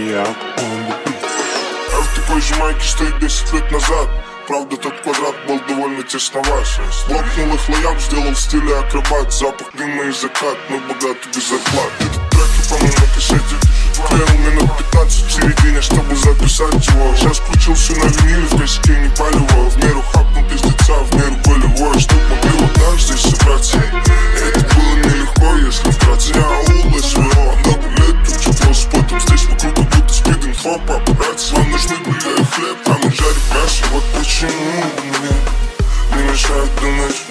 А в такой же майке стоит 10 лет назад. Правда, тот квадрат был довольно тесноват. Лопнул их лояк, сделал в стиле акробат. Запах дыма и закат, но богатый без зарплат. Этот трек я помню на кассете. Клеил минут 15 в середине, чтобы записать его. Сейчас включился на виниле, в косяке не палево. В меру хапнул пиздеца, в меру болевой. Чтоб могилу так здесь собраться. Это было нелегко, если вкратце. Я аул СВО, много лет учу с потом. Здесь вокруг как будто спид-инфо. Папарацци, вам нужны были хлеб, а мы жарим мясо. Вот почему мне не мешает думать,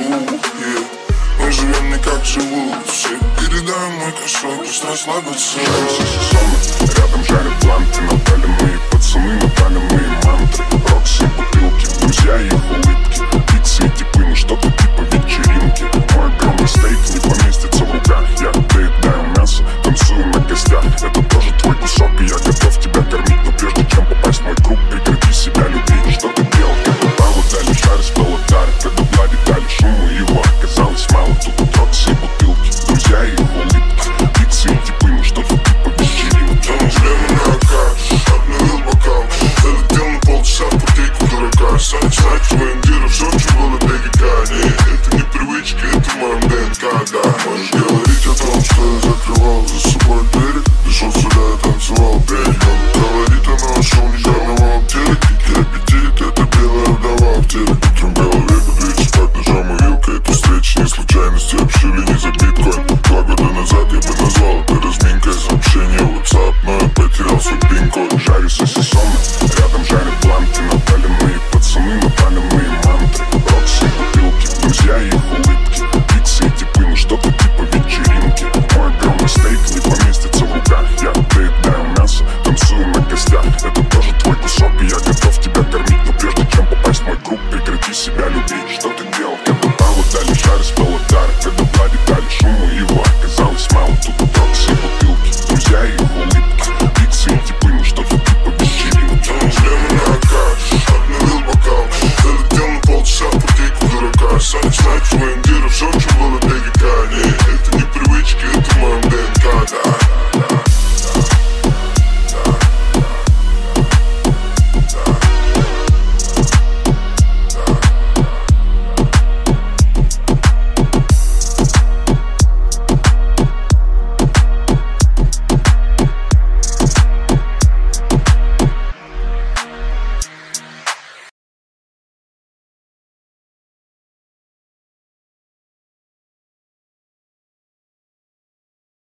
мы живем не как живут все. Передай мой кошелек, пусть расслабится. Жаримся сезонно, рядом жарят бланты. Напаленные пацаны, напаленные мантры. Рокси, бутылки, друзья и их улыбки. Пиццы и типы, ну что-то типа вечеринки. Мой огромный стейк не поместится в руках. Я доедаю мясо, танцую на костях. Это тоже твой кусок, и я готов тебя кормить. Но прежде чем попасть в мой круг, прекрати себя любить. Что ты делал, когда Павла дали шар, спел удар. Когда Влади дали шуму, его оказалось мало. Тут Рокси и бутылки, друзья и их улыбки. Пиццы и типы, ну что-то типа вечеринки. Он шлем на АК, обновил бокал. Залетел на полчаса в путейку дурака. Сать воендиров, все, что было ДГК. Нет, это не привычка, это в моем ДНК, да. Можешь говорить о том, что я закрывал за собой двери. Пришел сюда, я танцевал берегом. Говорит, она ушел нежарного обтелек. Дикий аппетит, это белая вдова в теле. Утром в голове буду спать ножом и вилкой. Эту встречу не случайности, обшили не за биткоин. 2 года назад я бы назвал это разминкой. Сообщение в WhatsApp, но я потерял свой пин-код. Жарюсь сезонно, рядом жарят бланты. Напаленные пацаны, напаленные мантры. Рокси, бутылки, друзья и их улыбки. Пиццы и типы, ну что-то типа вечеринки. Мой огромный стейк не поместится в руках. Я доедаю мясо, танцую на костях. Это тоже твой кусок, и я готов тебя кормить. Но прежде чем попасть в мой круг, прекрати себя любить. Что ты делал, когда Павла дали шар, спел удар. Когда Влади дали шуму, его оказалось мало. Тут Рокси и бутылки, друзья и их